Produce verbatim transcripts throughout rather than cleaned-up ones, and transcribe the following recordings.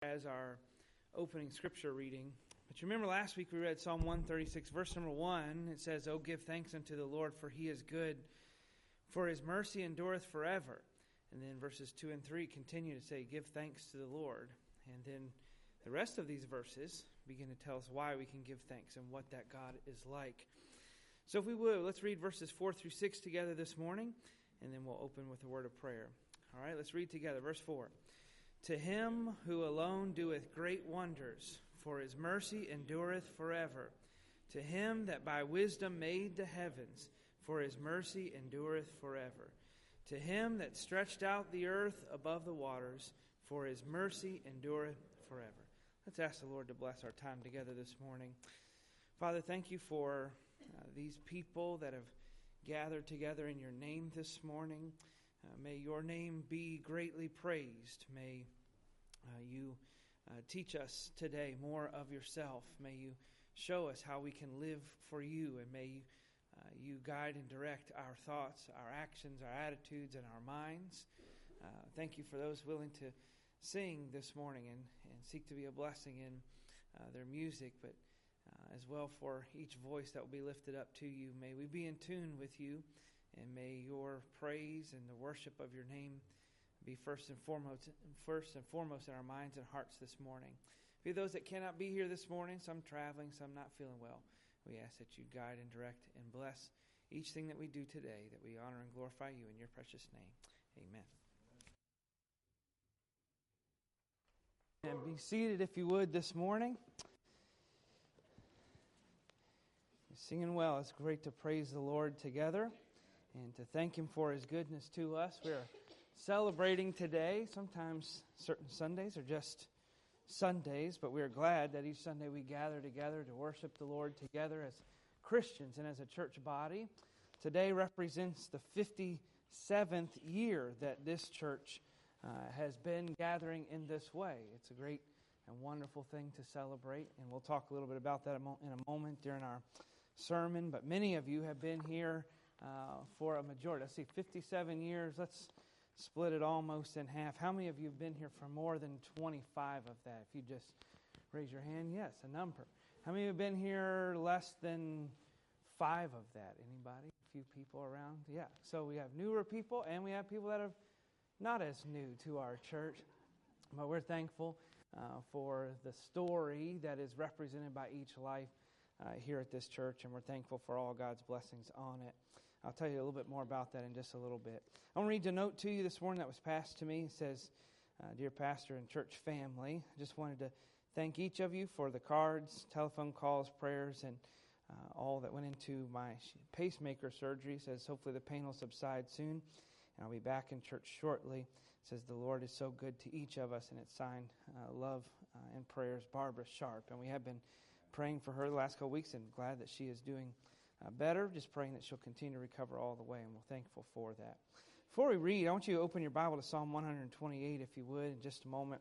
as our opening scripture reading. But you remember last week we read Psalm one thirty-six, verse number one. It says, "Oh, give thanks unto the Lord, for he is good, for his mercy endureth forever." And then verses two and three continue to say, "Give thanks to the Lord." And then the rest of these verses begin to tell us why we can give thanks and what that God is like. So if we would, let's read verses four through six together this morning, and then we'll open with a word of prayer. All right, let's read together. Verse four. "To him who alone doeth great wonders, for his mercy endureth forever. To him that by wisdom made the heavens, for his mercy endureth forever. To him that stretched out the earth above the waters, for his mercy endureth forever." Let's ask the Lord to bless our time together this morning. Father, thank you for uh, these people that have gathered together in your name this morning. Uh, may your name be greatly praised. May uh, you uh, teach us today more of yourself. May you show us how we can live for you, and may you, uh, you guide and direct our thoughts, our actions, our attitudes, and our minds. Uh, thank you for those willing to sing this morning and, and seek to be a blessing in uh, their music, but uh, as well for each voice that will be lifted up to you. May we be in tune with you, and may your praise and the worship of your name be first and foremost, first and foremost in our minds and hearts this morning. Be those that cannot be here this morning, some traveling, some not feeling well. We ask that you guide and direct and bless each thing that we do today, that we honor and glorify you in your precious name. Amen. And be seated if you would this morning. You're singing well. It's great to praise the Lord together and to thank Him for His goodness to us. We are celebrating today. Sometimes certain Sundays are just Sundays, but we are glad that each Sunday we gather together to worship the Lord together as Christians and as a church body. Today represents the fifty-seventh year that this church uh, has been gathering in this way. It's a great and wonderful thing to celebrate, and we'll talk a little bit about that in a moment during our sermon. But many of you have been here uh, for a majority. Let's see, fifty-seven years. Let's split it almost in half. How many of you have been here for more than twenty-five of that? If you just raise your hand, yes, a number. How many have been here less than five of that? Anybody? A few people around? Yeah. So we have newer people, and we have people that are not as new to our church. But we're thankful uh, for the story that is represented by each life uh, here at this church, and we're thankful for all God's blessings on it. I'll tell you a little bit more about that in just a little bit. I want to read a note to you this morning that was passed to me. It says, uh, "Dear Pastor and church family, I just wanted to thank each of you for the cards, telephone calls, prayers, and uh, all that went into my pacemaker surgery." It says, "Hopefully the pain will subside soon, and I'll be back in church shortly." It says, "The Lord is so good to each of us," and it's signed, uh, "Love uh, and Prayers, Barbara Sharp." And we have been praying for her the last couple weeks, and glad that she is doing Uh, better, just praying that she'll continue to recover all the way, and we're thankful for that. Before we read, I want you to open your Bible to Psalm one twenty-eight, if you would, in just a moment.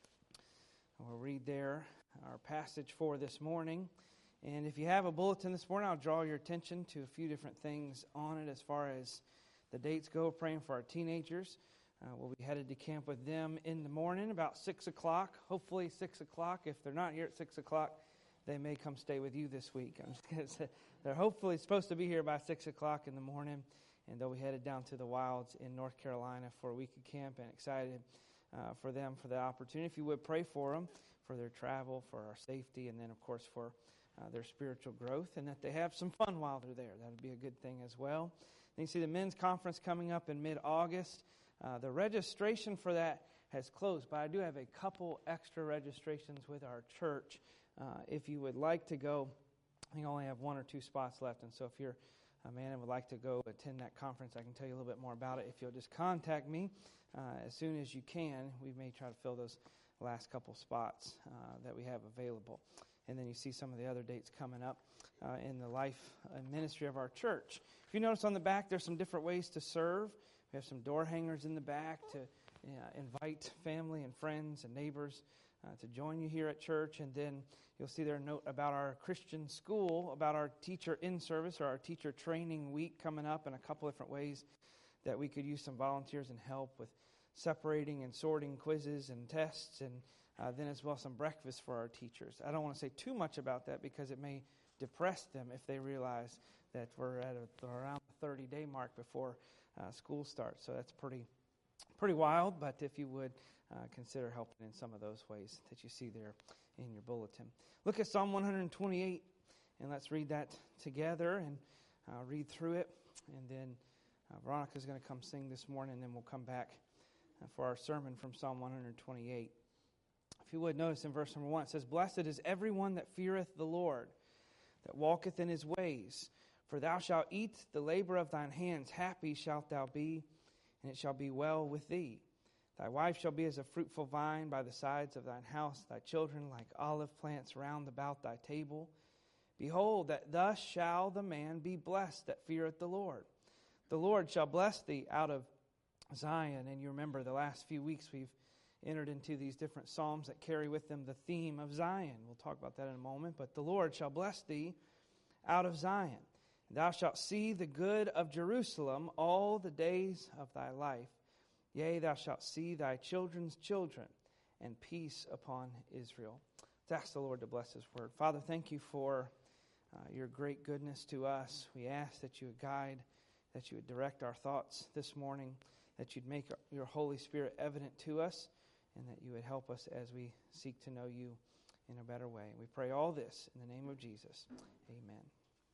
We'll read there our passage for this morning. And if you have a bulletin this morning, I'll draw your attention to a few different things on it as far as the dates go. Praying for our teenagers. Uh, we'll be headed to camp with them in the morning, about six o'clock, hopefully six o'clock. If they're not here at six o'clock, they may come stay with you this week. I'm just going to say, they're hopefully supposed to be here by six o'clock in the morning, and they'll be headed down to the wilds in North Carolina for a week of camp, and excited uh, for them for the opportunity. If you would, pray for them, for their travel, for our safety, and then, of course, for uh, their spiritual growth, and that they have some fun while they're there. That would be a good thing as well. Then you see the men's conference coming up in mid-August. Uh, the registration for that has closed, but I do have a couple extra registrations with our church. Uh, if you would like to go, I think I only have one or two spots left, and so if you're a man and would like to go attend that conference, I can tell you a little bit more about it. If you'll just contact me uh, as soon as you can, we may try to fill those last couple spots uh, that we have available. And then you see some of the other dates coming up uh, in the life and ministry of our church. If you notice on the back, there's some different ways to serve. We have some door hangers in the back to uh, invite family and friends and neighbors Uh, to join you here at church. And then you'll see there a note about our Christian school, about our teacher in-service or our teacher training week coming up, and a couple different ways that we could use some volunteers and help with separating and sorting quizzes and tests and uh, then as well some breakfast for our teachers. I don't want to say too much about that because it may depress them if they realize that we're at a, around the thirty-day mark before uh, school starts. So that's pretty pretty wild, but if you would, uh, consider helping in some of those ways that you see there in your bulletin. Look at Psalm one twenty-eight, and let's read that together and uh, read through it. And then uh, Veronica's going to come sing this morning, and then we'll come back uh, for our sermon from Psalm one twenty-eight. If you would, notice in verse number one, it says, "Blessed is everyone that feareth the Lord, that walketh in his ways. For thou shalt eat the labor of thine hands. Happy shalt thou be, and it shall be well with thee. Thy wife shall be as a fruitful vine by the sides of thine house, thy children like olive plants round about thy table. Behold, that thus shall the man be blessed that feareth the Lord. The Lord shall bless thee out of Zion." And you remember the last few weeks we've entered into these different psalms that carry with them the theme of Zion. We'll talk about that in a moment. But the Lord shall bless thee out of Zion. Thou shalt see the good of Jerusalem all the days of thy life. Yea, thou shalt see thy children's children, and peace upon Israel. Let's ask the Lord to bless His word. Father, thank you for uh, your great goodness to us. We ask that you would guide, that you would direct our thoughts this morning, that you'd make your Holy Spirit evident to us, and that you would help us as we seek to know you in a better way. We pray all this in the name of Jesus. Amen.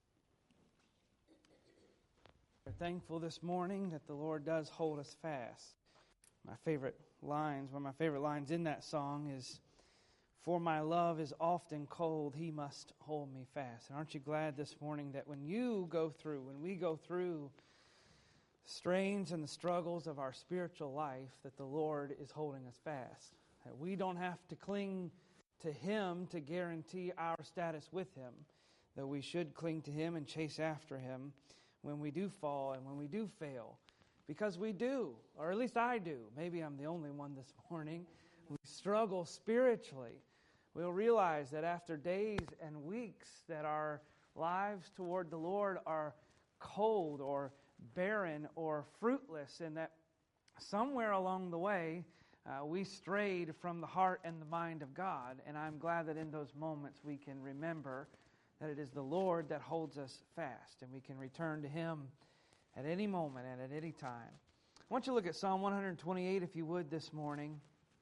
We're thankful this morning that the Lord does hold us fast. My favorite lines, one of my favorite lines in that song is, "For my love is often cold, He must hold me fast." And aren't you glad this morning that when you go through, when we go through the strains and the struggles of our spiritual life, that the Lord is holding us fast. That we don't have to cling to Him to guarantee our status with Him, though we should cling to Him and chase after Him when we do fall and when we do fail. Because we do, or at least I do. Maybe I'm the only one this morning. We struggle spiritually. We'll realize that after days and weeks that our lives toward the Lord are cold or barren or fruitless, and that somewhere along the way uh, we strayed from the heart and the mind of God. And I'm glad that in those moments we can remember that it is the Lord that holds us fast, and we can return to Him at any moment and at any time. I want you to look at Psalm one twenty-eight, if you would, this morning.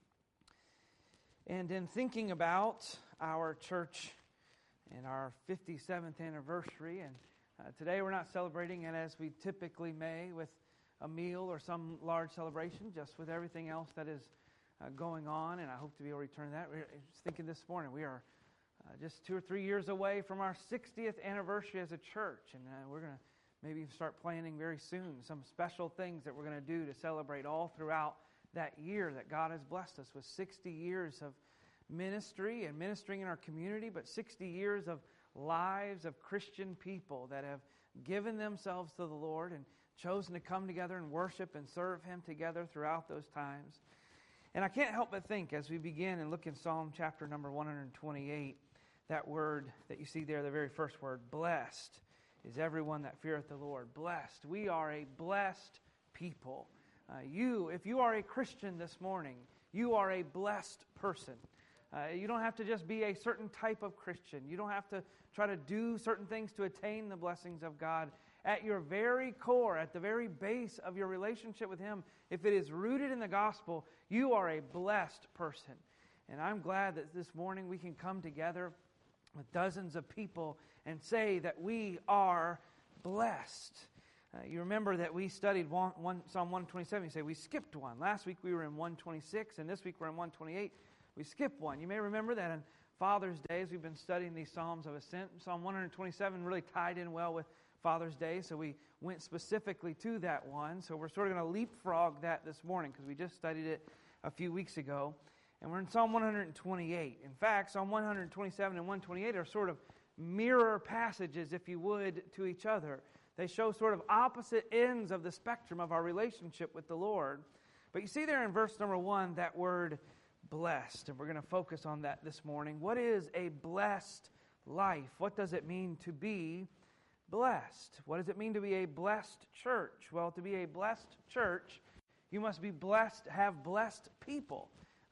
And in thinking about our church and our fifty-seventh anniversary, and uh, today we're not celebrating it as we typically may with a meal or some large celebration, just with everything else that is uh, going on, and I hope to be able to return to that. We're just thinking this morning, we are uh, just two or three years away from our sixtieth anniversary as a church, and uh, we're going to maybe start planning very soon some special things that we're going to do to celebrate all throughout that year that God has blessed us with sixty years of ministry and ministering in our community, but sixty years of lives of Christian people that have given themselves to the Lord and chosen to come together and worship and serve Him together throughout those times. And I can't help but think as we begin and look in Psalm chapter number one twenty-eight, that word that you see there, the very first word, blessed, is everyone that feareth the Lord. Blessed. We are a blessed people. Uh, you, if you are a Christian this morning, you are a blessed person. Uh, you don't have to just be a certain type of Christian. You don't have to try to do certain things to attain the blessings of God. At your very core, at the very base of your relationship with Him, if it is rooted in the gospel, you are a blessed person. And I'm glad that this morning we can come together with dozens of people and say that we are blessed. Uh, you remember that we studied one, one, Psalm one twenty-seven. You say we skipped one. Last week we were in one twenty-six, and this week we're in one twenty-eight. We skipped one. You may remember that on Father's Day, as we've been studying these Psalms of Ascent, Psalm one twenty-seven really tied in well with Father's Day, so we went specifically to that one. So we're sort of going to leapfrog that this morning because we just studied it a few weeks ago. And we're in Psalm one twenty-eight. In fact, Psalm one twenty-seven and one twenty-eight are sort of mirror passages, if you would, to each other. They show sort of opposite ends of the spectrum of our relationship with the Lord. But you see there in verse number one that word blessed, and we're going to focus on that this morning. What is a blessed life? What does it mean to be blessed? What does it mean to be a blessed church? Well, to be a blessed church, you must be blessed, have blessed people.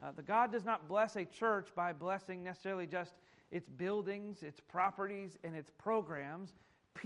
Uh, the God does not bless a church by blessing necessarily just its buildings, its properties, and its programs.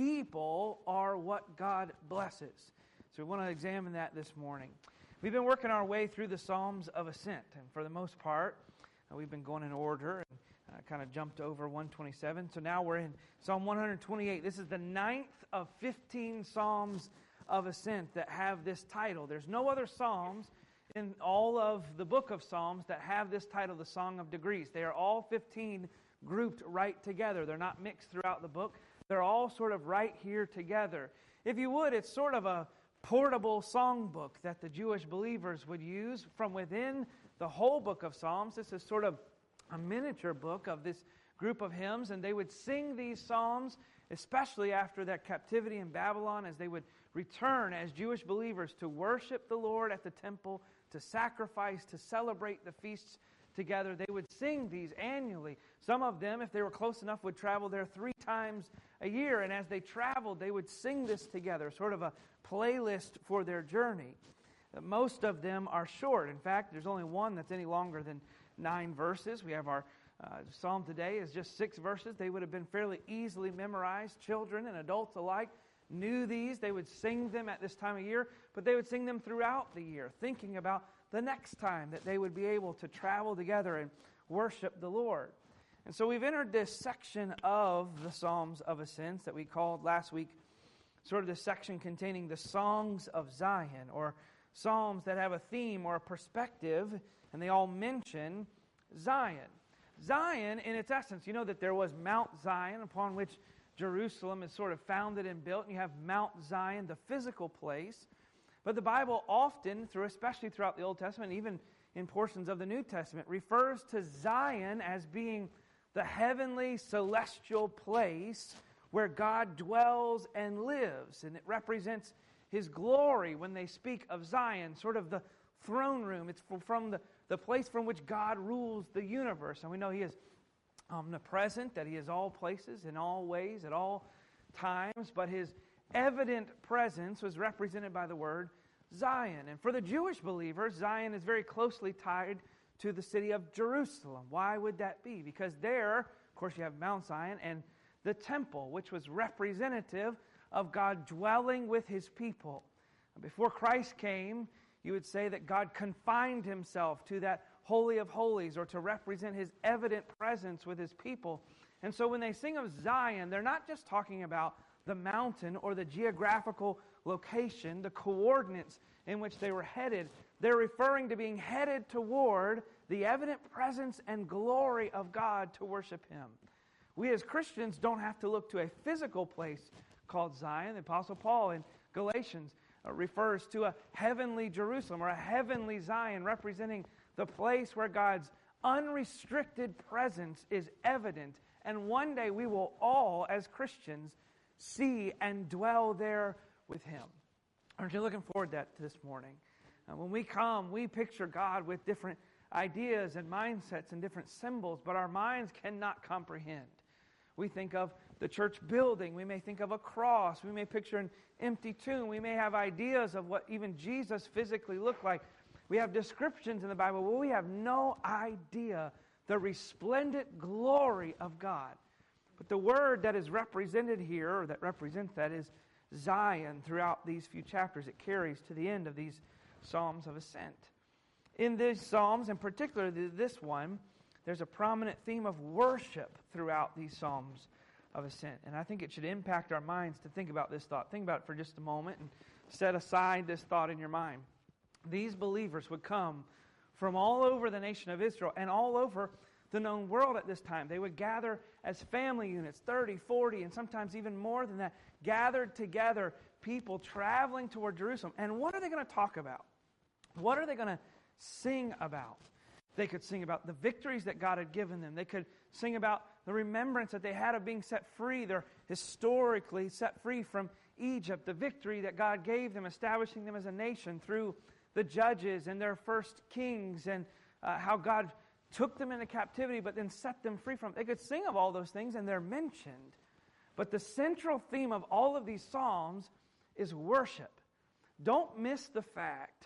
People are what God blesses. So we want to examine that this morning. We've been working our way through the Psalms of Ascent, and for the most part, uh, we've been going in order and uh, kind of jumped over one twenty-seven. So now we're in Psalm one twenty-eight. This is the ninth of fifteen Psalms of Ascent that have this title. There's no other Psalms in all of the book of Psalms that have this title, the Song of Degrees. They are all fifteen grouped right together. They're not mixed throughout the book. They're all sort of right here together. If you would, it's sort of a portable songbook that the Jewish believers would use from within the whole book of Psalms. This is sort of a miniature book of this group of hymns, and they would sing these psalms, especially after their captivity in Babylon, as they would return as Jewish believers to worship the Lord at the temple, to sacrifice, to celebrate the feasts together. They would sing these annually. Some of them, if they were close enough, would travel there three times a year, and as they traveled, they would sing this together, sort of a playlist for their journey. Most of them are short. In fact, there's only one that's any longer than nine verses. We have our uh, psalm today is just six verses. They would have been fairly easily memorized. Children and adults alike knew these. They would sing them at this time of year, but they would sing them throughout the year, thinking about the next time that they would be able to travel together and worship the Lord. And so we've entered this section of the Psalms of Ascent that we called last week sort of this section containing the songs of Zion, or psalms that have a theme or a perspective, and they all mention Zion. Zion, in its essence, you know that there was Mount Zion upon which Jerusalem is sort of founded and built, and you have Mount Zion, the physical place. But the Bible often, through especially throughout the Old Testament, even in portions of the New Testament, refers to Zion as being the heavenly, celestial place where God dwells and lives. And it represents His glory when they speak of Zion, sort of the throne room. It's from the, the place from which God rules the universe. And we know He is omnipresent, that He is all places, in all ways, at all times. But His evident presence was represented by the word Zion. And for the Jewish believers, Zion is very closely tied to the city of Jerusalem. Why would that be? Because there, of course, you have Mount Zion and the temple, which was representative of God dwelling with His people. Before Christ came, you would say that God confined Himself to that Holy of Holies, or to represent His evident presence with His people. And so when they sing of Zion, they're not just talking about the mountain or the geographical location, the coordinates in which they were headed. They're referring to being headed toward the evident presence and glory of God to worship Him. We as Christians don't have to look to a physical place called Zion. The Apostle Paul in Galatians uh, refers to a heavenly Jerusalem, or a heavenly Zion, representing the place where God's unrestricted presence is evident. And one day we will all, as Christians, see and dwell there with Him. Aren't you looking forward to that this morning? Uh, when we come, we picture God with different ideas and mindsets and different symbols, but our minds cannot comprehend. We think of the church building. We may think of a cross. We may picture an empty tomb. We may have ideas of what even Jesus physically looked like. We have descriptions in the Bible, but we have no idea the resplendent glory of God. But the word that is represented here, or that represents that, is Zion throughout these few chapters. It carries to the end of these Psalms of Ascent. In these Psalms, in particular this one, there's a prominent theme of worship throughout these Psalms of Ascent. And I think it should impact our minds to think about this thought. Think about it for just a moment and set aside this thought in your mind. These believers would come from all over the nation of Israel and all over the known world at this time. They would gather as family units, thirty, forty, and sometimes even more than that, gathered together, people traveling toward Jerusalem. And what are they going to talk about? What are they going to sing about? They could sing about the victories that God had given them. They could sing about the remembrance that they had of being set free. They're historically set free from Egypt, the victory that God gave them, establishing them as a nation through the judges and their first kings, and uh, how God took them into captivity but then set them free from it. They could sing of all those things, and they're mentioned. But the central theme of all of these psalms is worship. Don't miss the fact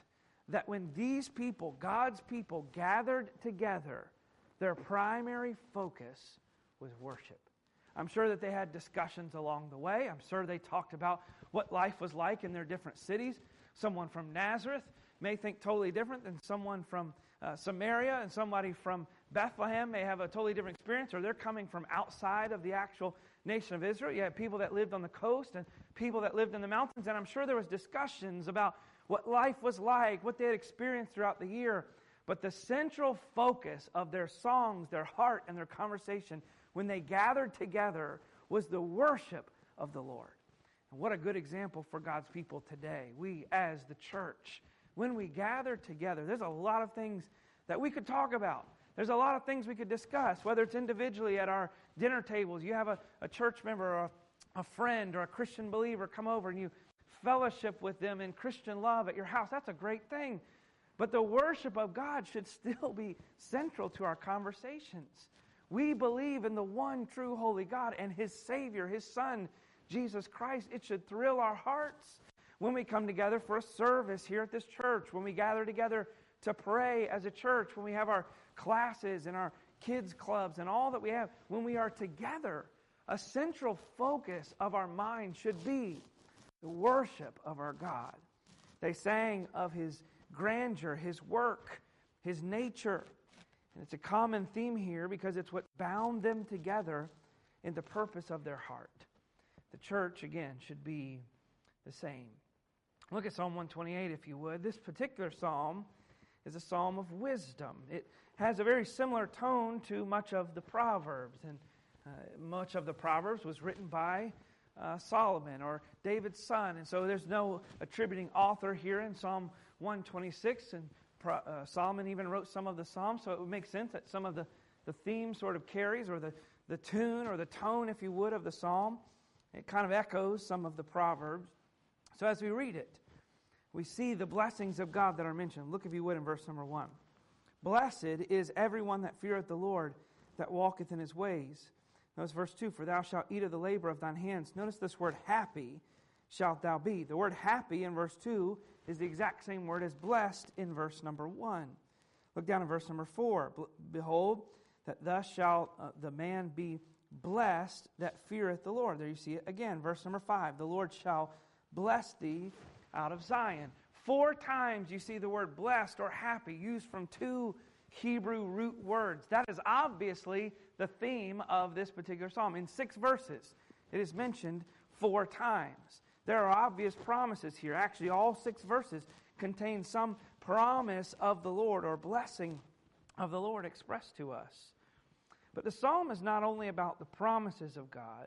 that when these people, God's people, gathered together, their primary focus was worship. I'm sure that they had discussions along the way. I'm sure they talked about what life was like in their different cities. Someone from Nazareth may think totally different than someone from uh, Samaria, and somebody from Bethlehem may have a totally different experience, or they're coming from outside of the actual nation of Israel. You had people that lived on the coast and people that lived in the mountains, and I'm sure there was discussions about what life was like, what they had experienced throughout the year. But the central focus of their songs, their heart, and their conversation when they gathered together was the worship of the Lord. And what a good example for God's people today. We as the church, when we gather together, there's a lot of things that we could talk about. There's a lot of things we could discuss, whether it's individually at our dinner tables. You have a, a church member or a, a friend or a Christian believer come over and you fellowship with them in Christian love at your house. That's a great thing. But the worship of God should still be central to our conversations. We believe in the one true holy God and His Savior, His Son, Jesus Christ. It should thrill our hearts when we come together for a service here at this church, when we gather together to pray as a church, when we have our classes and our kids' clubs and all that we have. When we are together, a central focus of our mind should be the worship of our God. They sang of His grandeur, His work, His nature. And it's a common theme here because it's what bound them together in the purpose of their heart. The church, again, should be the same. Look at Psalm one twenty-eight, if you would. This particular psalm is a psalm of wisdom. It has a very similar tone to much of the Proverbs. And uh, much of the Proverbs was written by uh, Solomon or David's son. And so there's no attributing author here in Psalm one twenty-six. And uh, Solomon even wrote some of the Psalms, so it would make sense that some of the, the theme sort of carries, or the, the tune or the tone, if you would, of the Psalm. It kind of echoes some of the Proverbs. So as we read it, we see the blessings of God that are mentioned. Look, if you would, in verse number one. Blessed is everyone that feareth the Lord, that walketh in His ways. Notice verse two, for thou shalt eat of the labor of thine hands. Notice this word, happy shalt thou be. The word happy in verse two is the exact same word as blessed in verse number one. Look down in verse number four. Behold, that thus shall uh, the man be blessed that feareth the Lord. There you see it again. Verse number five. The Lord shall bless thee out of Zion. Four times you see the word blessed or happy used from two Hebrew root words. That is obviously the theme of this particular psalm. In six verses, it is mentioned four times. There are obvious promises here. Actually, all six verses contain some promise of the Lord or blessing of the Lord expressed to us. But the psalm is not only about the promises of God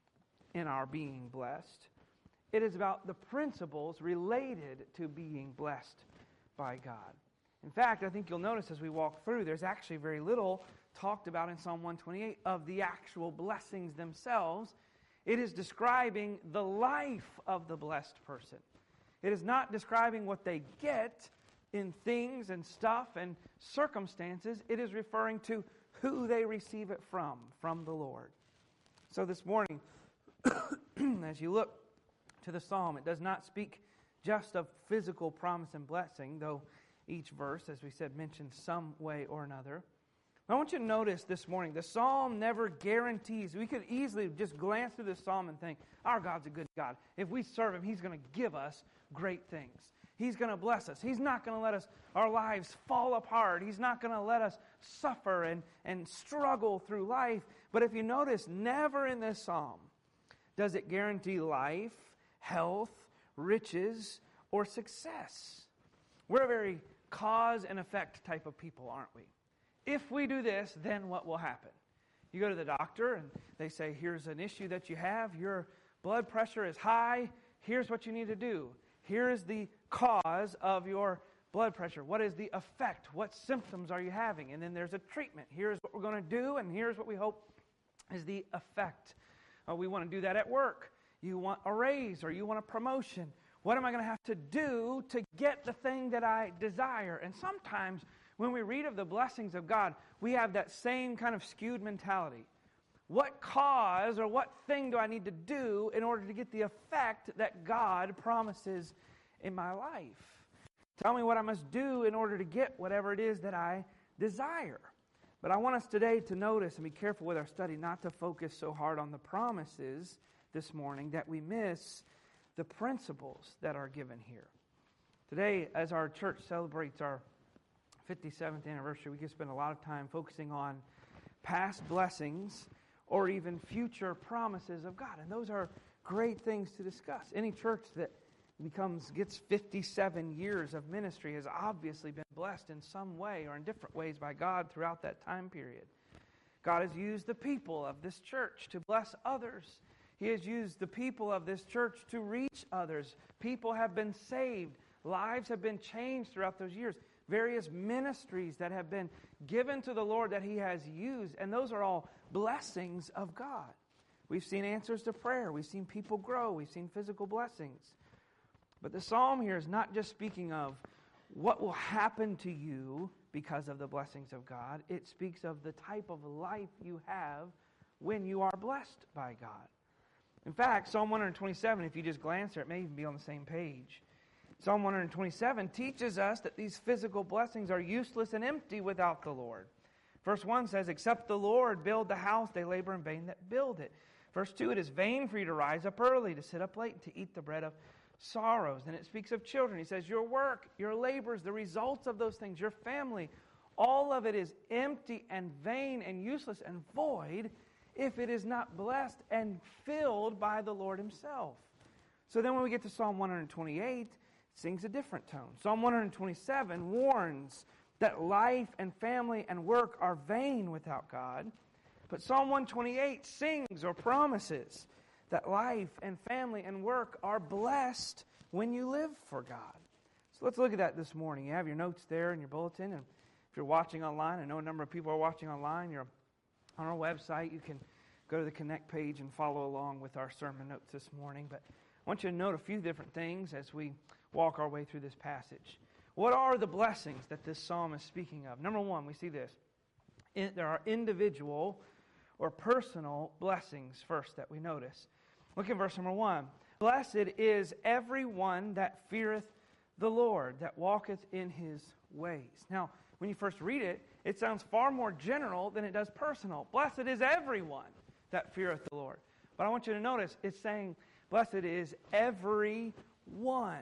in our being blessed. It is about the principles related to being blessed by God. In fact, I think you'll notice as we walk through, there's actually very little talked about in Psalm one twenty-eight of the actual blessings themselves. It is describing the life of the blessed person. It is not describing what they get in things and stuff and circumstances. It is referring to who they receive it from, from the Lord. So this morning, as you look to the psalm, it does not speak just of physical promise and blessing, though each verse, as we said, mentions some way or another. I want you to notice this morning, the psalm never guarantees. We could easily just glance through this psalm and think, our God's a good God. If we serve Him, He's going to give us great things. He's going to bless us. He's not going to let us, our lives fall apart. He's not going to let us suffer and, and struggle through life. But if you notice, never in this psalm does it guarantee life, health, riches, or success. We're a very cause and effect type of people, aren't we? If we do this, then what will happen? You go to the doctor and they say, here's an issue that you have. Your blood pressure is high. Here's what you need to do. Here is the cause of your blood pressure. What is the effect? What symptoms are you having? And then there's a treatment. Here's what we're going to do, and here's what we hope is the effect. Uh, we want to do that at work. You want a raise or you want a promotion. What am I going to have to do to get the thing that I desire? And sometimes when we read of the blessings of God, we have that same kind of skewed mentality. What cause or what thing do I need to do in order to get the effect that God promises in my life? Tell me what I must do in order to get whatever it is that I desire. But I want us today to notice and be careful with our study not to focus so hard on the promises this morning that we miss the principles that are given here. Today, as our church celebrates our fifty-seventh anniversary, we can spend a lot of time focusing on past blessings or even future promises of God. And those are great things to discuss. Any church that becomes gets fifty-seven years of ministry has obviously been blessed in some way or in different ways by God throughout that time period. God has used the people of this church to bless others. He has used the people of this church to reach others. People have been saved. Lives have been changed throughout those years. Various ministries that have been given to the Lord that He has used. And those are all blessings of God. We've seen answers to prayer. We've seen people grow. We've seen physical blessings. But the psalm here is not just speaking of what will happen to you because of the blessings of God. It speaks of the type of life you have when you are blessed by God. In fact, Psalm one twenty-seven, if you just glance there, it may even be on the same page. Psalm one twenty-seven teaches us that these physical blessings are useless and empty without the Lord. Verse one says, except the Lord build the house, they labor in vain that build it. Verse two, it is vain for you to rise up early, to sit up late, and to eat the bread of sorrows. And it speaks of children. He says, your work, your labors, the results of those things, your family, all of it is empty and vain and useless and void if it is not blessed and filled by the Lord Himself. So then when we get to Psalm one twenty-eight, it sings a different tone. Psalm one twenty-seven warns that life and family and work are vain without God. But Psalm one twenty-eight sings or promises that life and family and work are blessed when you live for God. So let's look at that this morning. You have your notes there in your bulletin. And if you're watching online, I know a number of people are watching online. You're on our website. You can go to the Connect page and follow along with our sermon notes this morning. But I want you to note a few different things as we walk our way through this passage. What are the blessings that this psalm is speaking of? Number one, we see this. In, there are individual or personal blessings first that we notice. Look at verse number one. Blessed is everyone that feareth the Lord, that walketh in His ways. Now, when you first read it, it sounds far more general than it does personal. Blessed is everyone that feareth the Lord. But I want you to notice, it's saying, blessed is every one,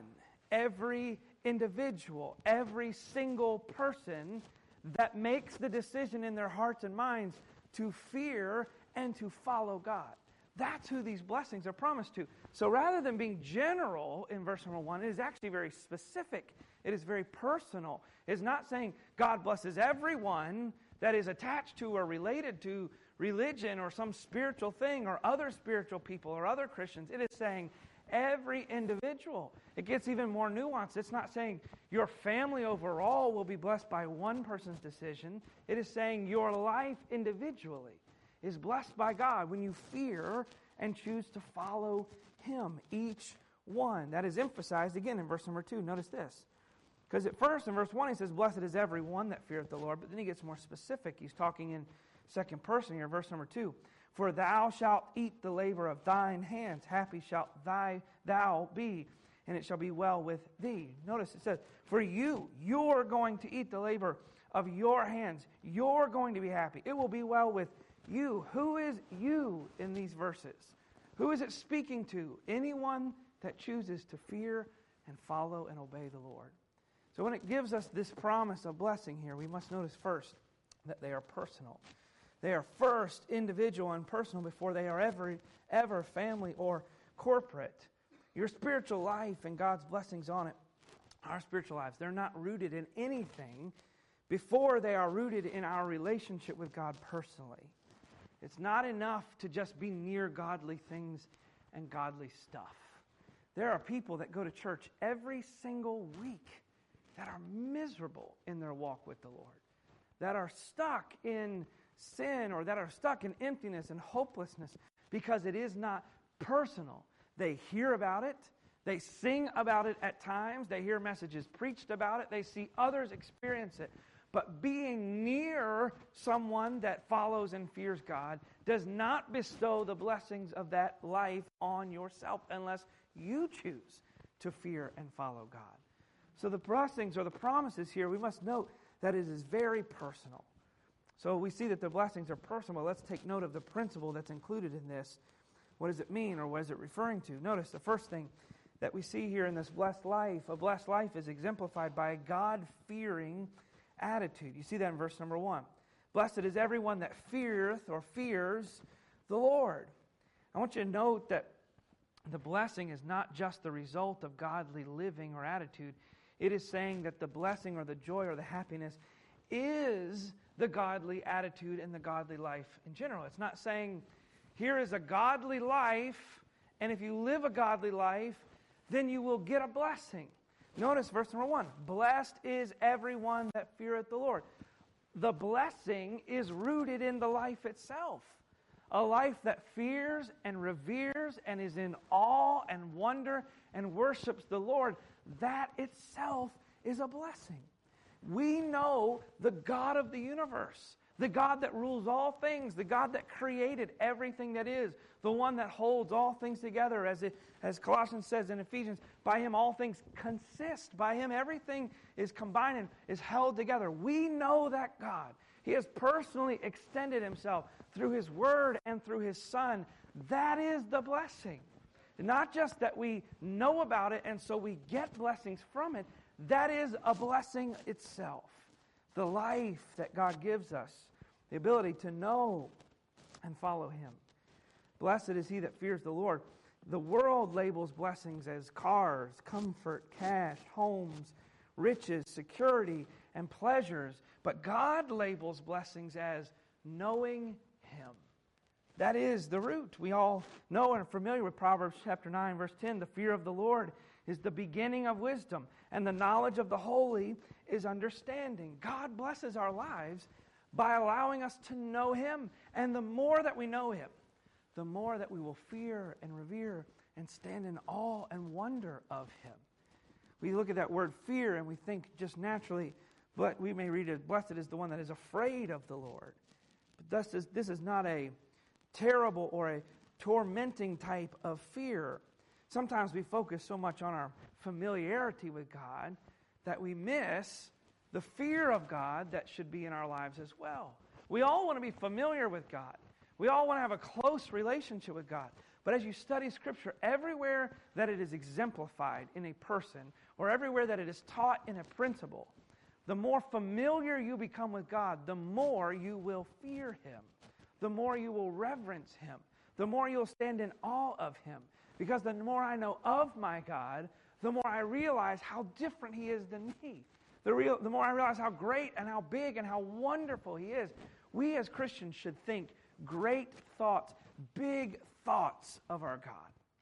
every individual, every single person that makes the decision in their hearts and minds to fear and to follow God. That's who these blessings are promised to. So rather than being general in verse number one, it is actually very specific. It is very personal. It's not saying God blesses everyone that is attached to or related to religion or some spiritual thing or other spiritual people or other Christians. It is saying every individual. It gets even more nuanced. It's not saying your family overall will be blessed by one person's decision. It is saying your life individually is blessed by God when you fear and choose to follow Him, each one. That is emphasized again in verse number two. Notice this. Because at first in verse one he says, blessed is every one that feareth the Lord. But then he gets more specific. He's talking in second person here, verse number two. For thou shalt eat the labor of thine hands. Happy shalt thy, thou be, and it shall be well with thee. Notice it says, for you, you're going to eat the labor of your hands. You're going to be happy. It will be well with you. Who is you in these verses? Who is it speaking to? Anyone that chooses to fear and follow and obey the Lord. So when it gives us this promise of blessing here, we must notice first that they are personal. They are first individual and personal before they are ever, ever family or corporate. Your spiritual life and God's blessings on it, our spiritual lives, they're not rooted in anything before they are rooted in our relationship with God personally. It's not enough to just be near godly things and godly stuff. There are people that go to church every single week that are miserable in their walk with the Lord, that are stuck in sin or that are stuck in emptiness and hopelessness because it is not personal. They hear about it. They sing about it at times. They hear messages preached about it. They see others experience it. But being near someone that follows and fears God does not bestow the blessings of that life on yourself unless you choose to fear and follow God. So the blessings or the promises here, we must note that it is very personal. So we see that the blessings are personal. Let's take note of the principle that's included in this. What does it mean, or what is it referring to? Notice the first thing that we see here in this blessed life. A blessed life is exemplified by a God-fearing attitude. You see that in verse number one. Blessed is everyone that feareth or fears the Lord. I want you to note that the blessing is not just the result of godly living or attitude. It is saying that the blessing or the joy or the happiness is the godly attitude and the godly life in general. It's not saying, here is a godly life, and if you live a godly life, then you will get a blessing. Notice verse number one. Blessed is everyone that feareth the Lord. The blessing is rooted in the life itself. A life that fears and reveres and is in awe and wonder and worships the Lord. That itself is a blessing. We know the God of the universe, the God that rules all things, the God that created everything that is, the one that holds all things together, as it, as Colossians says in Ephesians, by Him all things consist. By Him everything is combined and is held together. We know that God. He has personally extended Himself through His Word and through His Son. That is the blessing. Not just that we know about it and so we get blessings from it. That is a blessing itself. The life that God gives us, the ability to know and follow Him. Blessed is he that fears the Lord. The world labels blessings as cars, comfort, cash, homes, riches, security, and pleasures. But God labels blessings as knowing Him. That is the root. We all know and are familiar with Proverbs chapter nine, verse ten. The fear of the Lord is the beginning of wisdom, and the knowledge of the holy is understanding. God blesses our lives by allowing us to know Him. And the more that we know Him, the more that we will fear and revere and stand in awe and wonder of Him. We look at that word fear and we think just naturally, but we may read it, blessed is the one that is afraid of the Lord. But this is, this is not a terrible or a tormenting type of fear. Sometimes we focus so much on our familiarity with God that we miss the fear of God that should be in our lives as well. We all want to be familiar with God. We all want to have a close relationship with God. But as you study Scripture, everywhere that it is exemplified in a person or everywhere that it is taught in a principle, the more familiar you become with God, the more you will fear Him. The more you will reverence Him. The more you'll stand in awe of Him. Because the more I know of my God, the more I realize how different He is than me. The, real, the more I realize how great and how big and how wonderful He is. We as Christians should think great thoughts, big thoughts of our God.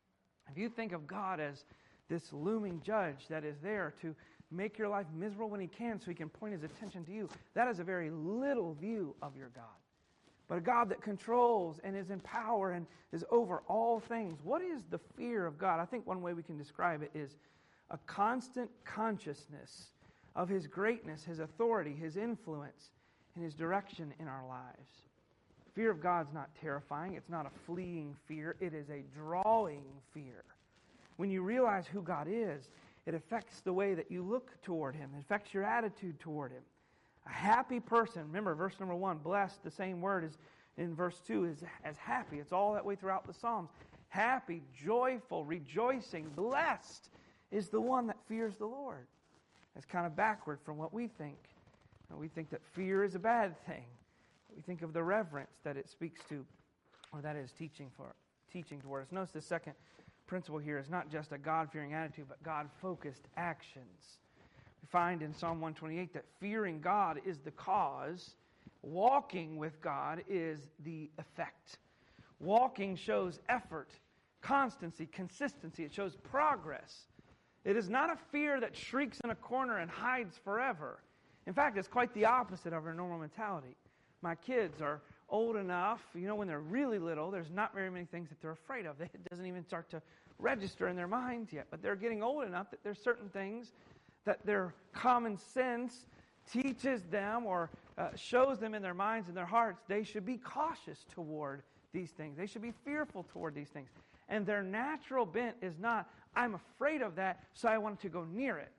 If you think of God as this looming judge that is there to make your life miserable when He can so He can point His attention to you, that is a very little view of your God. But a God that controls and is in power and is over all things. What is the fear of God? I think one way we can describe it is a constant consciousness of His greatness, His authority, His influence, and His direction in our lives. Fear of God is not terrifying. It's not a fleeing fear. It is a drawing fear. When you realize who God is, it affects the way that you look toward Him. It affects your attitude toward Him. A happy person, remember verse number one, blessed, the same word as in verse two, is as happy. It's all that way throughout the Psalms. Happy, joyful, rejoicing, blessed is the one that fears the Lord. That's kind of backward from what we think. We think that fear is a bad thing. We think of the reverence that it speaks to, or that is teaching for teaching toward us. Notice the second principle here is not just a God-fearing attitude, but God-focused actions. We find in Psalm one twenty-eight that fearing God is the cause. Walking with God is the effect. Walking shows effort, constancy, consistency. It shows progress. It is not a fear that shrieks in a corner and hides forever. In fact, it's quite the opposite of our normal mentality. My kids are old enough, you know, when they're really little, there's not very many things that they're afraid of. It doesn't even start to register in their minds yet. But they're getting old enough that there's certain things that their common sense teaches them or uh, shows them in their minds and their hearts. They should be cautious toward these things. They should be fearful toward these things. And their natural bent is not, I'm afraid of that, so I want to go near it. Now,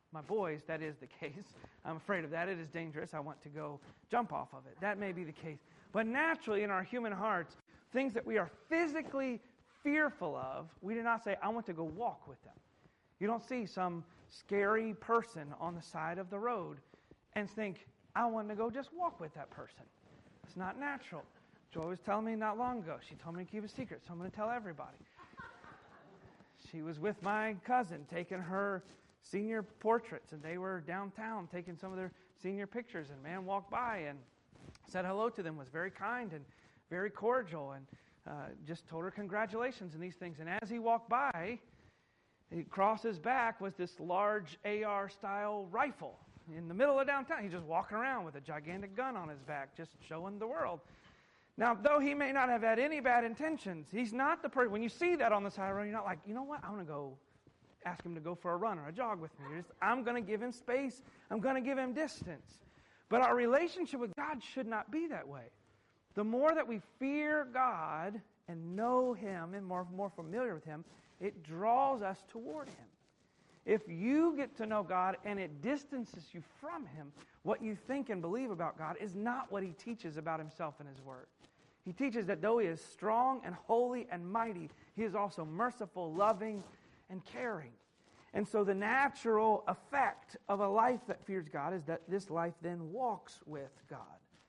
my boys, that is the case. I'm afraid of that. It is dangerous. I want to go jump off of it. That may be the case. But naturally, in our human hearts, things that we are physically fearful of, we do not say, I want to go walk with them. You don't see some scary person on the side of the road and think, I want to go just walk with that person. It's not natural. Joy was telling me not long ago. She told me to keep a secret, so I'm going to tell everybody. She was with my cousin taking her senior portraits, and they were downtown taking some of their senior pictures, and a man walked by and said hello to them, was very kind and very cordial, and uh, just told her congratulations and these things. And as he walked by, across his back was this large A R-style rifle in the middle of downtown. He's just walking around with a gigantic gun on his back, just showing the world. Now, though he may not have had any bad intentions, he's not the person. When you see that on the side of the road, you're not like, you know what, I want to go ask him to go for a run or a jog with me. You're just, I'm going to give him space. I'm going to give him distance. But our relationship with God should not be that way. The more that we fear God and know Him and more, more familiar with Him, it draws us toward Him. If you get to know God and it distances you from Him, what you think and believe about God is not what He teaches about Himself in His Word. He teaches that though He is strong and holy and mighty, He is also merciful, loving, and caring. And so the natural effect of a life that fears God is that this life then walks with God.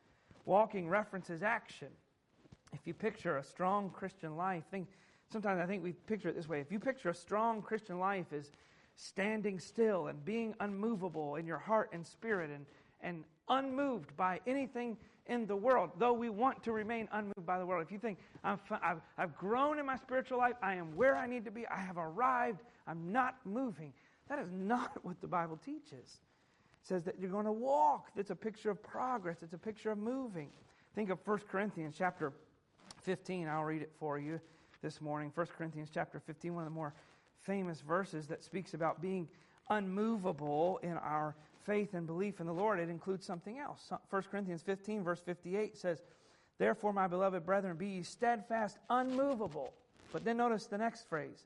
Walking references action. If you picture a strong Christian life, think, sometimes I think we picture it this way. If you picture a strong Christian life as standing still and being unmovable in your heart and spirit and, and unmoved by anything in the world, though we want to remain unmoved by the world. If you think, I've, I've, I've grown in my spiritual life, I am where I need to be, I have arrived, I'm not moving. That is not what the Bible teaches. It says that you're going to walk. It's a picture of progress. It's a picture of moving. Think of First Corinthians chapter fifteen. I'll read it for you this morning. First Corinthians chapter fifteen, one of the more famous verses that speaks about being unmovable in our faith and belief in the Lord. It includes something else. First Corinthians fifteen, verse fifty-eight says, Therefore, my beloved brethren, be ye steadfast, unmovable. But then notice the next phrase,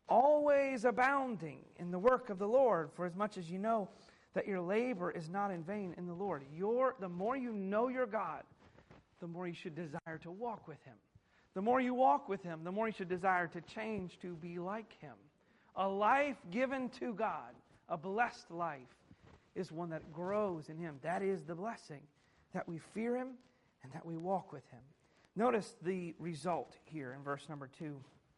always abounding in the work of the Lord, for as much as you know that your labor is not in vain in the Lord. Your, the more you know your God, the more you should desire to walk with Him. The more you walk with Him, the more you should desire to change to be like Him. A life given to God, a blessed life, is one that grows in Him. That is the blessing, that we fear Him and that we walk with Him. Notice the result here in verse number two.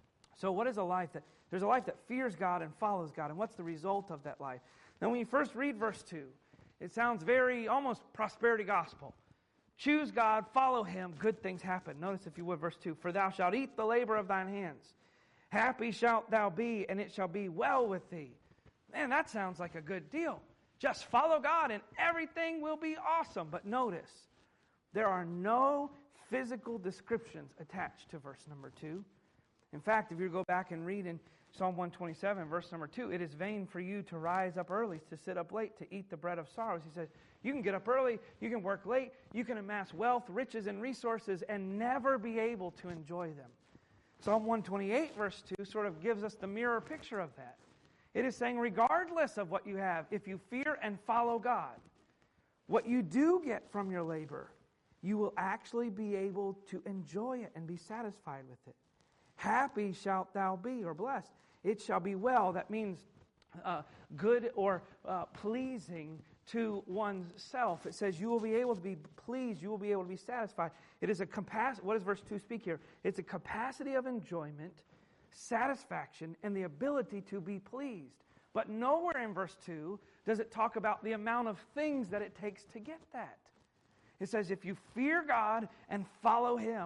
So what is a life that, there's a life that fears God and follows God, and what's the result of that life? Now when you first read verse two, it sounds very, almost prosperity gospel. Choose God, follow Him, good things happen. Notice if you would verse two, For thou shalt eat the labor of thine hands. Happy shalt thou be, and it shall be well with thee. Man, that sounds like a good deal. Just follow God and everything will be awesome. But notice, there are no physical descriptions attached to verse number two. In fact, if you go back and read in Psalm one twenty-seven, verse number two, it is vain for you to rise up early, to sit up late, to eat the bread of sorrows. He says, you can get up early, you can work late, you can amass wealth, riches, and resources and never be able to enjoy them. Psalm one twenty-eight, verse two, sort of gives us the mirror picture of that. It is saying, regardless of what you have, if you fear and follow God, what you do get from your labor, you will actually be able to enjoy it and be satisfied with it. Happy shalt thou be, or blessed. It shall be well. That means uh, good or uh, pleasing to oneself. It says you will be able to be pleased. You will be able to be satisfied. It is a capacity. What does verse two speak here? It's a capacity of enjoyment, satisfaction, and the ability to be pleased. But nowhere in verse two does it talk about the amount of things that it takes to get that. It says if you fear God and follow Him,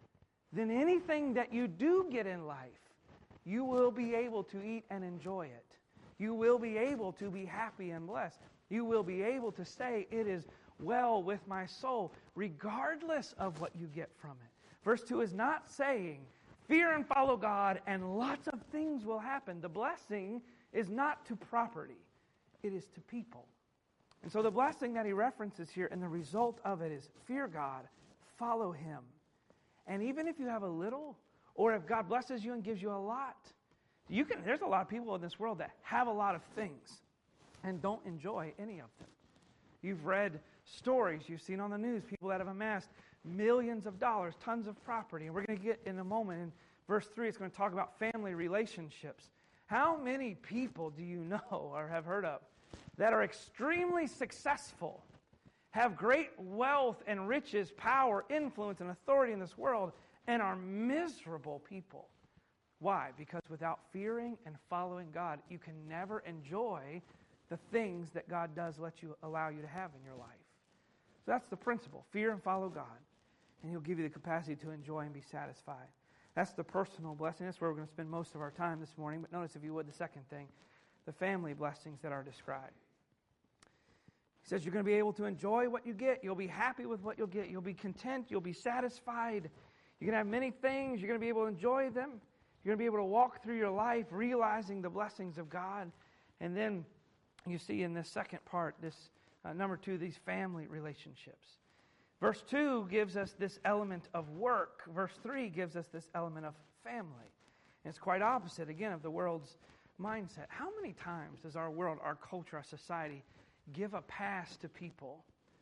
then anything that you do get in life, you will be able to eat and enjoy it. You will be able to be happy and blessed. You will be able to say, it is well with my soul, regardless of what you get from it. Verse two is not saying, fear and follow God, and lots of things will happen. The blessing is not to property. It is to people. And so the blessing that he references here, and the result of it is fear God, follow Him. And even if you have a little, or if God blesses you and gives you a lot, you can. There's a lot of people in this world that have a lot of things. and don't enjoy any of them. You've read stories, you've seen on the news, people that have amassed millions of dollars, tons of property. And we're going to get in a moment, in verse three, it's going to talk about family relationships. How many people do you know or have heard of that are extremely successful, have great wealth and riches, power, influence, and authority in this world, and are miserable people? Why? Because without fearing and following God, you can never enjoy the things that God does let you allow you to have in your life. So that's the principle. Fear and follow God, and He'll give you the capacity to enjoy and be satisfied. That's the personal blessing. That's where we're going to spend most of our time this morning. But notice, if you would, the second thing, the family blessings that are described. He says you're going to be able to enjoy what you get. You'll be happy with what you'll get. You'll be content. You'll be satisfied. You're going to have many things. You're going to be able to enjoy them. You're going to be able to walk through your life realizing the blessings of God. And then you see in this second part, this uh, number two, these family relationships. Verse two gives us this element of work. Verse three gives us this element of family. And it's quite opposite, again, of the world's mindset. How many times does our world, our culture, our society give a pass to people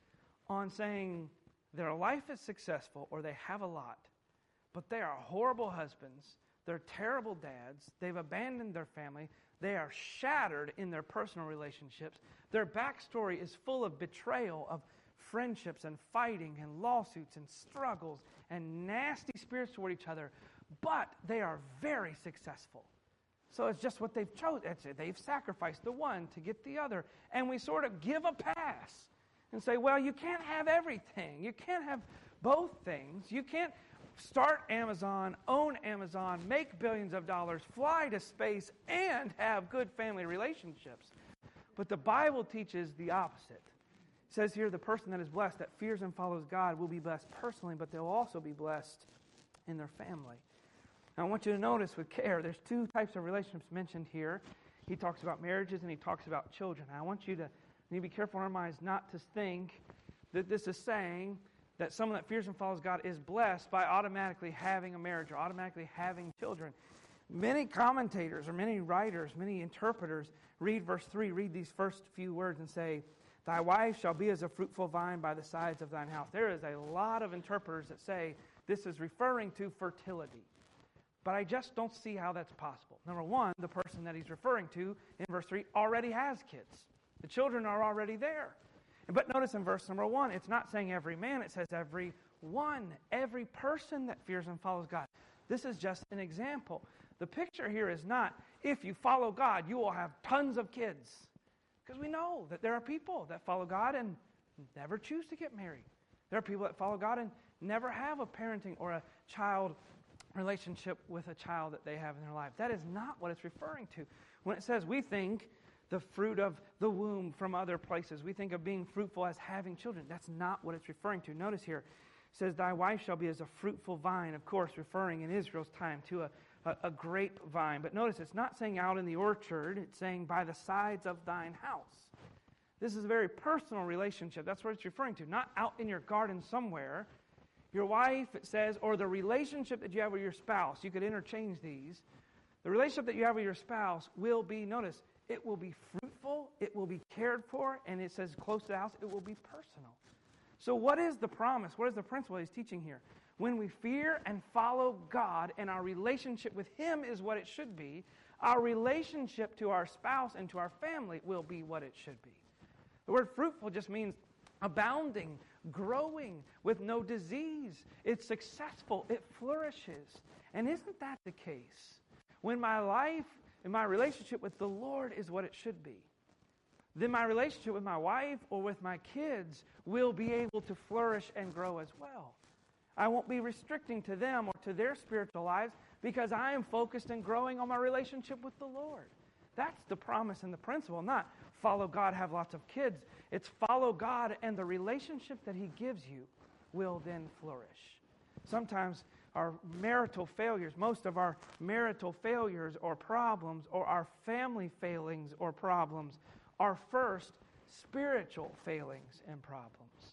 on saying their life is successful or they have a lot, but they are horrible husbands, they're terrible dads, they've abandoned their family, they are shattered in their personal relationships, their backstory is full of betrayal, of friendships and fighting and lawsuits and struggles and nasty spirits toward each other, but they are very successful. So it's just what they've chosen. They've sacrificed the one to get the other. And we sort of give a pass and say, well, you can't have everything. You can't have both things. You can't start Amazon, own Amazon, make billions of dollars, fly to space, and have good family relationships. But the Bible teaches the opposite. It says here, the person that is blessed, that fears and follows God, will be blessed personally, but they'll also be blessed in their family. Now, I want you to notice with care, there's two types of relationships mentioned here. He talks about marriages and he talks about children. I want you to, you to be careful in our minds not to think that this is saying that someone that fears and follows God is blessed by automatically having a marriage or automatically having children. Many commentators or many writers, many interpreters read verse three, read these first few words and say, thy wife shall be as a fruitful vine by the sides of thine house. There is a lot of interpreters that say this is referring to fertility. But I just don't see how that's possible. Number one, the person that he's referring to in verse three already has kids. The children are already there. But notice in verse number one, it's not saying every man, it says every one, every person that fears and follows God. This is just an example. The picture here is not, if you follow God, you will have tons of kids. Because we know that there are people that follow God and never choose to get married. There are people that follow God and never have a parenting or a child relationship with a child that they have in their life. That is not what it's referring to. When it says we think the fruit of the womb from other places, we think of being fruitful as having children. That's not what it's referring to. Notice here, it says, thy wife shall be as a fruitful vine, of course, referring in Israel's time to a, a, a grapevine. But notice, it's not saying out in the orchard, it's saying by the sides of thine house. This is a very personal relationship. That's what it's referring to. Not out in your garden somewhere. Your wife, it says, or the relationship that you have with your spouse, you could interchange these. The relationship that you have with your spouse will be, notice, it will be fruitful, it will be cared for, and it says close to the house, it will be personal. So what is the promise? What is the principle he's teaching here? When we fear and follow God and our relationship with Him is what it should be, our relationship to our spouse and to our family will be what it should be. The word fruitful just means abounding, growing with no disease. It's successful. It flourishes. And isn't that the case? When my life and my relationship with the Lord is what it should be, then my relationship with my wife or with my kids will be able to flourish and grow as well. I won't be restricting to them or to their spiritual lives because I am focused and growing on my relationship with the Lord. That's the promise and the principle, not follow God, have lots of kids. It's follow God, and the relationship that He gives you will then flourish. Sometimes our marital failures, most of our marital failures or problems or our family failings or problems are first spiritual failings and problems.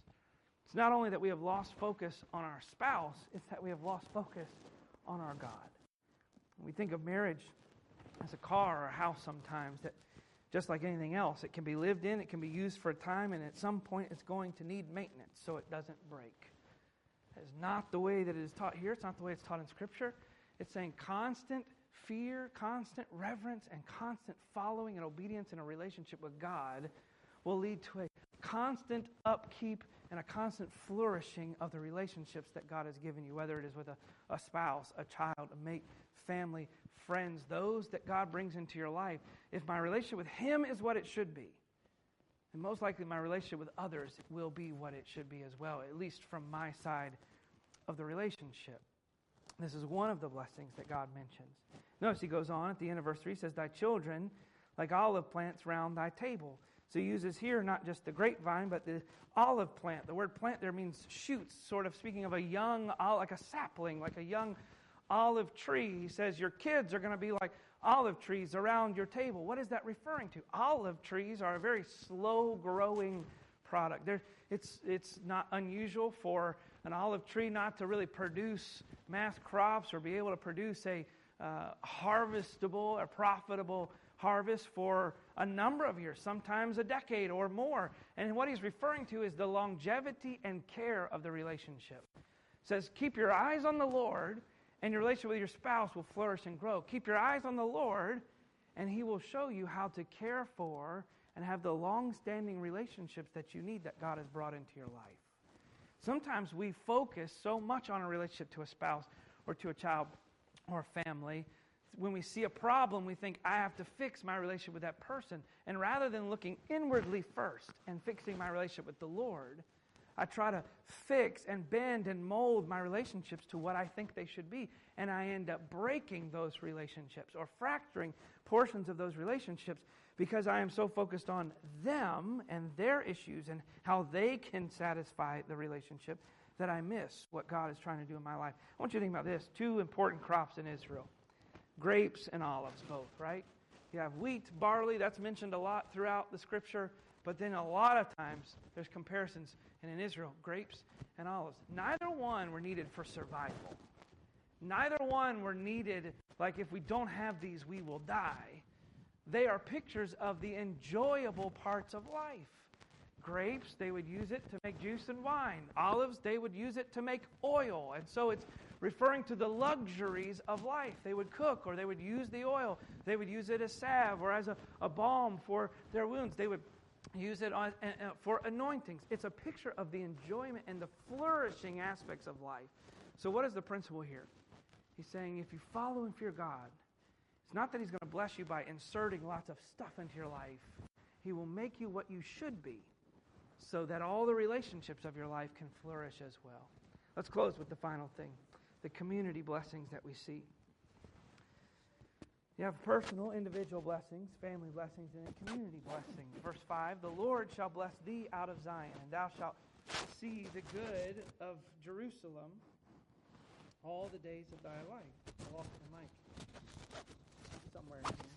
It's not only that we have lost focus on our spouse, it's that we have lost focus on our God. When we think of marriage as a car or a house sometimes, that just like anything else. It can be lived in, it can be used for a time, and at some point it's going to need maintenance so it doesn't break. That is not the way that it is taught here. It's not the way it's taught in Scripture. It's saying constant fear, constant reverence, and constant following and obedience in a relationship with God will lead to a constant upkeep and a constant flourishing of the relationships that God has given you, whether it is with a, a spouse, a child, a mate, family, friends, those that God brings into your life. If my relationship with Him is what it should be, then most likely my relationship with others will be what it should be as well, at least from my side of the relationship. This is one of the blessings that God mentions. Notice he goes on at the end of verse three, he says, thy children, like olive plants round thy table. So he uses here not just the grapevine, but the olive plant. The word plant there means shoots, sort of speaking of a young, like a sapling, like a young olive tree. He says your kids are going to be like olive trees around your table. What is that referring to? Olive trees are a very slow-growing product. They're, it's, it's not unusual for an olive tree not to really produce mass crops or be able to produce a uh, harvestable or profitable harvest for a number of years, sometimes a decade or more. And what he's referring to is the longevity and care of the relationship. It says, keep your eyes on the Lord, and your relationship with your spouse will flourish and grow. Keep your eyes on the Lord, and He will show you how to care for and have the long-standing relationships that you need that God has brought into your life. Sometimes we focus so much on a relationship to a spouse or to a child or a family. When we see a problem, we think, I have to fix my relationship with that person. And rather than looking inwardly first and fixing my relationship with the Lord, I try to fix and bend and mold my relationships to what I think they should be. And I end up breaking those relationships or fracturing portions of those relationships because I am so focused on them and their issues and how they can satisfy the relationship that I miss what God is trying to do in my life. I want you to think about this. Two important crops in Israel. Grapes and olives both, right? You have wheat, barley, that's mentioned a lot throughout the Scripture, but then a lot of times there's comparisons, and in Israel, grapes and olives. Neither one were needed for survival. Neither one were needed, like if we don't have these, we will die. They are pictures of the enjoyable parts of life. Grapes, they would use it to make juice and wine. Olives, they would use it to make oil. And so it's referring to the luxuries of life. They would cook, or they would use the oil. They would use it as salve or as a, a balm for their wounds. They would use it on, uh, for anointings. It's a picture of the enjoyment and the flourishing aspects of life. So what is the principle here? He's saying if you follow and fear God, it's not that He's going to bless you by inserting lots of stuff into your life. He will make you what you should be so that all the relationships of your life can flourish as well. Let's close with the final thing, the community blessings that we see. You have personal, individual blessings, family blessings, and community blessings. Verse five, the Lord shall bless thee out of Zion, and thou shalt see the good of Jerusalem all the days of thy life. I lost the mic somewhere in here.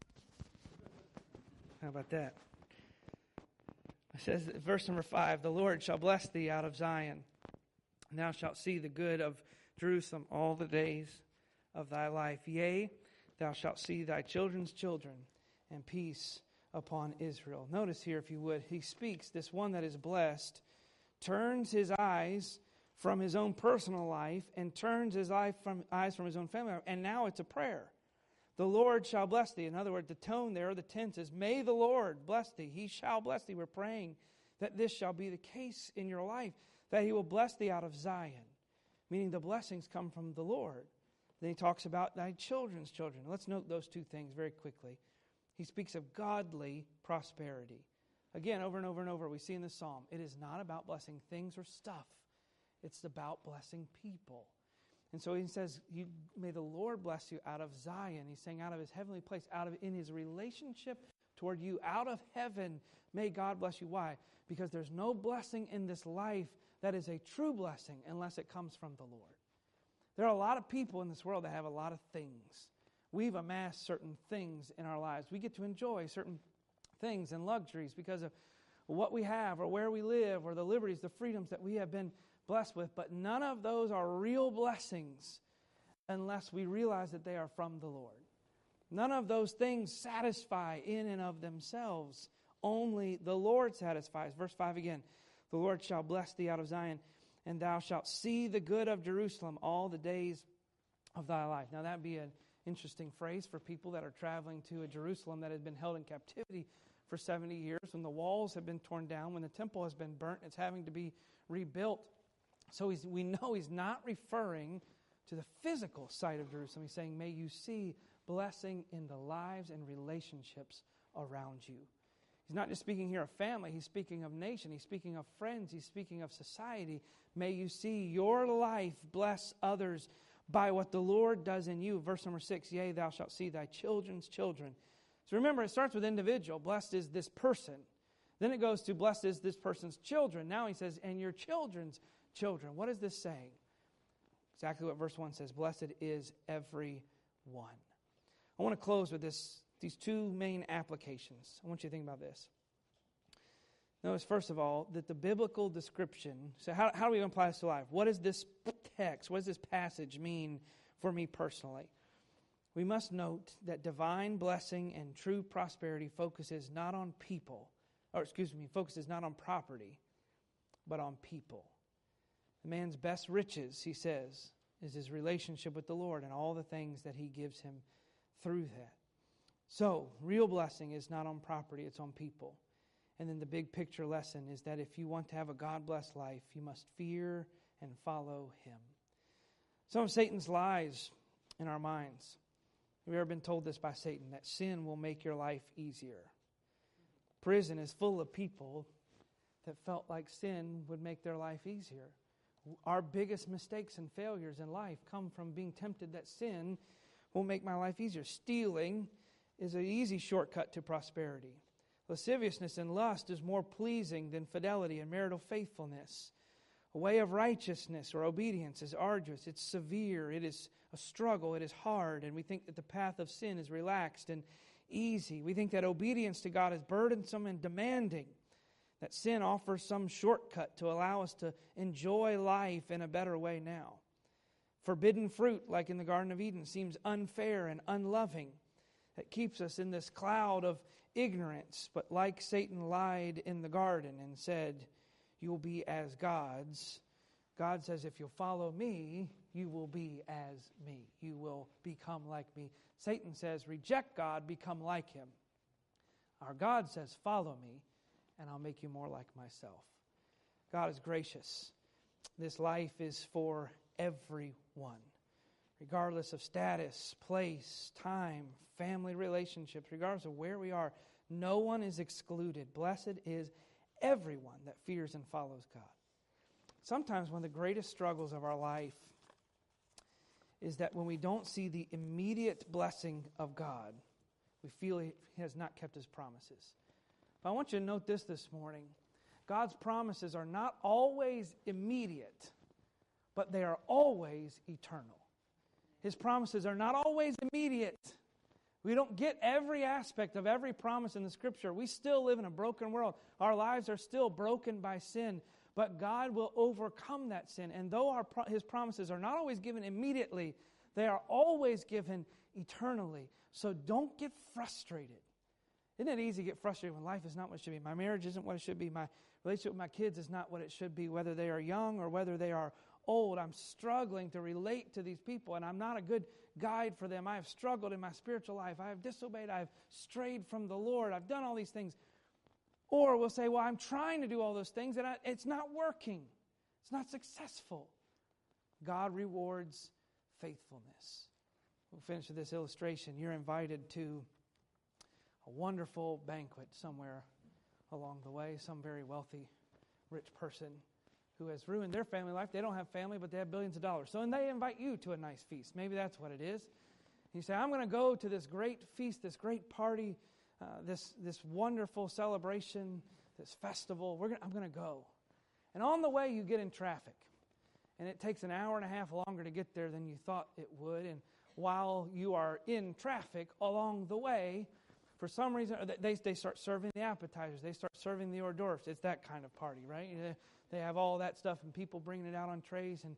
How about that? It says, verse number five, the Lord shall bless thee out of Zion, and thou shalt see the good of Jerusalem all the days of thy life. Yea, thou shalt see thy children's children, and peace upon Israel. Notice here, if you would, he speaks, this one that is blessed, turns his eyes from his own personal life and turns his eye from, eyes from his own family life. And now it's a prayer. The Lord shall bless thee. In other words, the tone there, the tense is, may the Lord bless thee. He shall bless thee. We're praying that this shall be the case in your life, that He will bless thee out of Zion, meaning the blessings come from the Lord. Then he talks about thy children's children. Let's note those two things very quickly. He speaks of godly prosperity. Again, over and over and over, we see in the psalm, it is not about blessing things or stuff. It's about blessing people. And so he says, you, may the Lord bless you out of Zion. He's saying out of His heavenly place, out of in His relationship toward you, out of heaven, may God bless you. Why? Because there's no blessing in this life that is a true blessing unless it comes from the Lord. There are a lot of people in this world that have a lot of things. We've amassed certain things in our lives. We get to enjoy certain things and luxuries because of what we have or where we live or the liberties, the freedoms that we have been blessed with. But none of those are real blessings unless we realize that they are from the Lord. None of those things satisfy in and of themselves. Only the Lord satisfies. Verse five again. The Lord shall bless thee out of Zion, and thou shalt see the good of Jerusalem all the days of thy life. Now that would be an interesting phrase for people that are traveling to a Jerusalem that has been held in captivity for seventy years, when the walls have been torn down, when the temple has been burnt, it's having to be rebuilt. So he's, we know he's not referring to the physical side of Jerusalem. He's saying, may you see blessing in the lives and relationships around you. He's not just speaking here of family. He's speaking of nation. He's speaking of friends. He's speaking of society. May you see your life bless others by what the Lord does in you. Verse number six, yea, thou shalt see thy children's children. So remember, it starts with individual. Blessed is this person. Then it goes to blessed is this person's children. Now he says, and your children's children. What is this saying? Exactly what verse one says. Blessed is every one. I want to close with this. These two main applications. I want you to think about this. Notice, first of all, that the biblical description, so how, how do we apply this to life? What does this text, what does this passage mean for me personally? We must note that divine blessing and true prosperity focuses not on people, or excuse me, focuses not on property, but on people. The man's best riches, he says, is his relationship with the Lord and all the things that he gives him through that. So, real blessing is not on property, it's on people. And then the big picture lesson is that if you want to have a God-blessed life, you must fear and follow Him. Some of Satan's lies in our minds. Have you ever been told this by Satan? That sin will make your life easier. Prison is full of people that felt like sin would make their life easier. Our biggest mistakes and failures in life come from being tempted that sin will make my life easier. Stealing is an easy shortcut to prosperity. Lasciviousness and lust is more pleasing than fidelity and marital faithfulness. A way of righteousness or obedience is arduous, it's severe, it is a struggle, it is hard, and we think that the path of sin is relaxed and easy. We think that obedience to God is burdensome and demanding, that sin offers some shortcut to allow us to enjoy life in a better way now. Forbidden fruit, like in the Garden of Eden, seems unfair and unloving. That keeps us in this cloud of ignorance. But like Satan lied in the garden and said, you will be as gods, God says, if you'll follow me, you will be as me. You will become like me. Satan says, reject God, become like Him. Our God says, follow me, and I'll make you more like myself. God is gracious. This life is for everyone, regardless of status, place, time, family relationships, regardless of where we are. No one is excluded. Blessed is everyone that fears and follows God. Sometimes one of the greatest struggles of our life is that when we don't see the immediate blessing of God, we feel He has not kept His promises. But I want you to note this this morning. God's promises are not always immediate, but they are always eternal. His promises are not always immediate. We don't get every aspect of every promise in the Scripture. We still live in a broken world. Our lives are still broken by sin, but God will overcome that sin. And though our His promises are not always given immediately, they are always given eternally. So don't get frustrated. Isn't it easy to get frustrated when life is not what it should be? My marriage isn't what it should be. My relationship with my kids is not what it should be, whether they are young or whether they are old. I'm struggling to relate to these people, and I'm not a good guide for them. I have struggled in my spiritual life. I have disobeyed. I have strayed from the Lord. I've done all these things. Or we'll say, well, I'm trying to do all those things, and I, it's not working. It's not successful. God rewards faithfulness. We'll finish with this illustration. You're invited to a wonderful banquet somewhere along the way. Some very wealthy, rich person who has ruined their family life. They don't have family, but they have billions of dollars. So and they invite you to a nice feast. Maybe that's what it is. You say, I'm going to go to this great feast, this great party, uh, this, this wonderful celebration, this festival. We're gonna, I'm going to go. And on the way, you get in traffic. And it takes an hour and a half longer to get there than you thought it would. And while you are in traffic along the way, for some reason, they, they start serving the appetizers. They start serving the hors d'oeuvres. It's that kind of party, right? They have all that stuff and people bringing it out on trays. And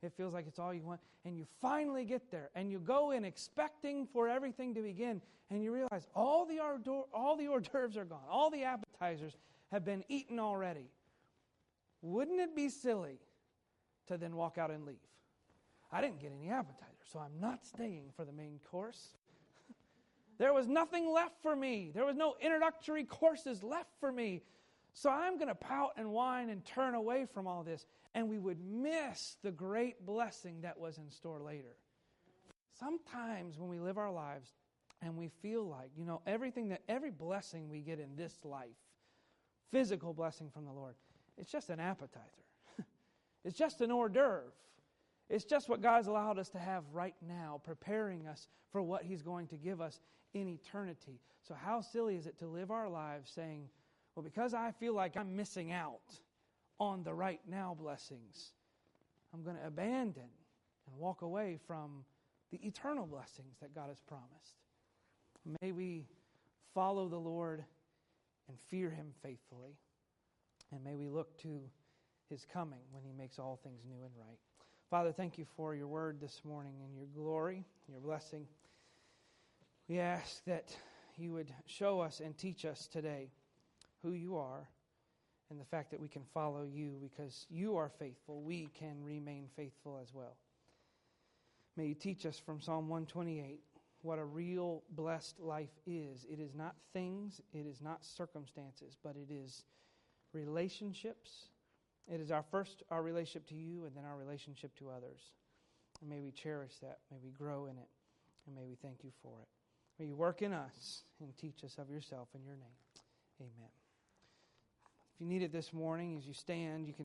It feels like it's all you want. And you finally get there. And you go in expecting for everything to begin. And you realize all the hors d'oeuvres, all the hors d'oeuvres are gone. All the appetizers have been eaten already. Wouldn't it be silly to then walk out and leave? I didn't get any appetizers, so I'm not staying for the main course. There was nothing left for me. There was no introductory courses left for me. So I'm going to pout and whine and turn away from all this. And we would miss the great blessing that was in store later. Sometimes when we live our lives and we feel like, you know, everything that, every blessing we get in this life, physical blessing from the Lord, it's just an appetizer. It's just an hors d'oeuvre. It's just what God's allowed us to have right now, preparing us for what He's going to give us in eternity. So how silly is it to live our lives saying, well, because I feel like I'm missing out on the right now blessings, I'm going to abandon and walk away from the eternal blessings that God has promised. May we follow the Lord and fear Him faithfully. And may we look to His coming when He makes all things new and right. Father, thank You for Your word this morning and Your glory, Your blessing. We ask that You would show us and teach us today who You are and the fact that we can follow You because You are faithful. We can remain faithful as well. May You teach us from Psalm one twenty-eight what a real blessed life is. It is not things, it is not circumstances, but it is relationships. It is our first, our relationship to You, and then our relationship to others. And may we cherish that. May we grow in it. And may we thank You for it. May You work in us and teach us of Yourself in Your name. Amen. If you need it this morning, as you stand, you can